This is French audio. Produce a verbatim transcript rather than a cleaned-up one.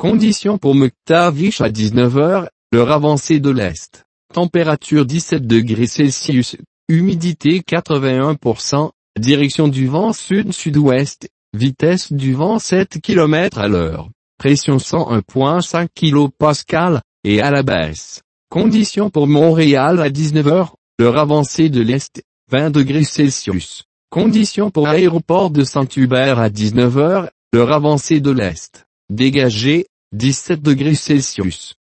Conditions pour McTavish à dix-neuf heures, l'heure avancée de l'Est. Température dix-sept degrés Celsius, humidité quatre-vingt-un pour cent, direction du vent sud-sud-ouest, vitesse du vent sept kilomètres à l'heure, pression cent un virgule cinq kilopascales, et à la baisse. Conditions pour Montréal à dix-neuf heures, l'heure avancée de l'Est, vingt degrés Celsius. Conditions pour l'aéroport de Saint-Hubert à dix-neuf heures, l'heure avancée de l'Est, dégagé, dix-sept degrés Celsius.